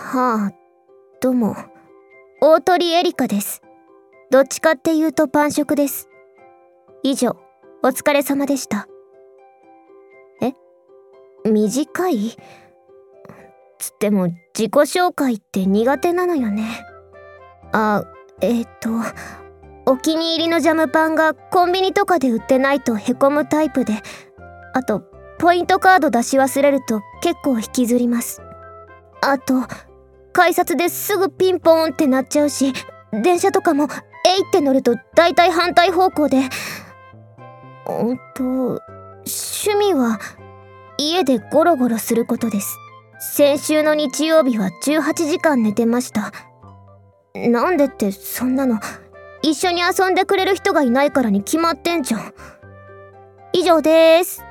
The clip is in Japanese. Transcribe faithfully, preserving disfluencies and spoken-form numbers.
はあ、どうも。大鳥エリカです。どっちかっていうとパン食です。以上、お疲れ様でした。え？短い？つっても自己紹介って苦手なのよね。あ、えっと、お気に入りのジャムパンがコンビニとかで売ってないとへこむタイプで、あと、ポイントカード出し忘れると結構引きずります。あと、改札ですぐピンポーンってなっちゃうし、電車とかもえいって乗ると大体反対方向で。ほんと、趣味は家でゴロゴロすることです。先週の日曜日はじゅうはちじかん寝てました。なんでってそんなの、一緒に遊んでくれる人がいないからに決まってんじゃん。以上でーす。